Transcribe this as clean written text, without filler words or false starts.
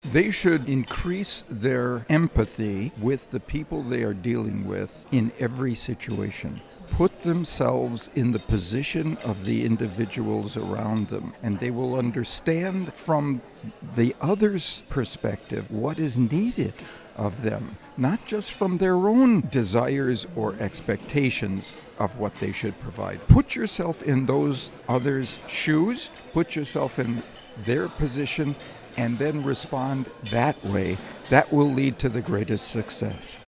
They should increase their empathy with the people they are dealing with in every situation. Put themselves in the position of the individuals around them, and they will understand from the other's perspective what is needed of them, not just from their own desires or expectations of what they should provide. Put yourself in those others' shoes, put yourself in their position, and then respond that way. That will lead to the greatest success.